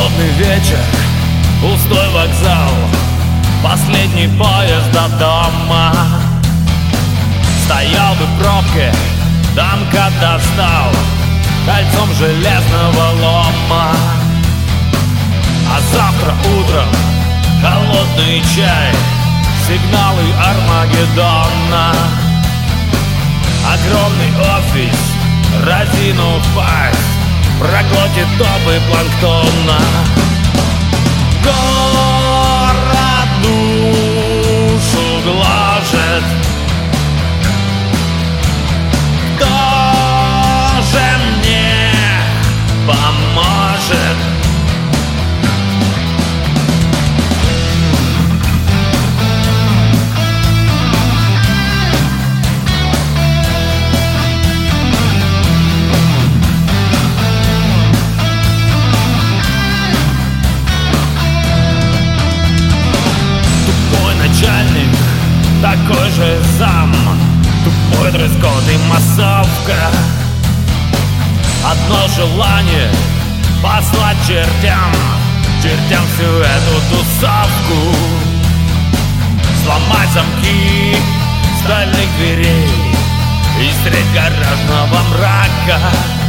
Холодный вечер, пустой вокзал, последний поезд до дома. Стоял бы в пробке, там когда встал, кольцом железного лома. А завтра утром холодный чай, сигналы Армагеддона. Огромный офис, разинув пасть, проглотит топы планктона. Город душу гложет. Кто же мне поможет? Начальник, такой же зам, тупой дресс-код и массовка. Одно желание — послать чертям всю эту тусовку. Сломать замки стальных дверей и средь гаражного мрака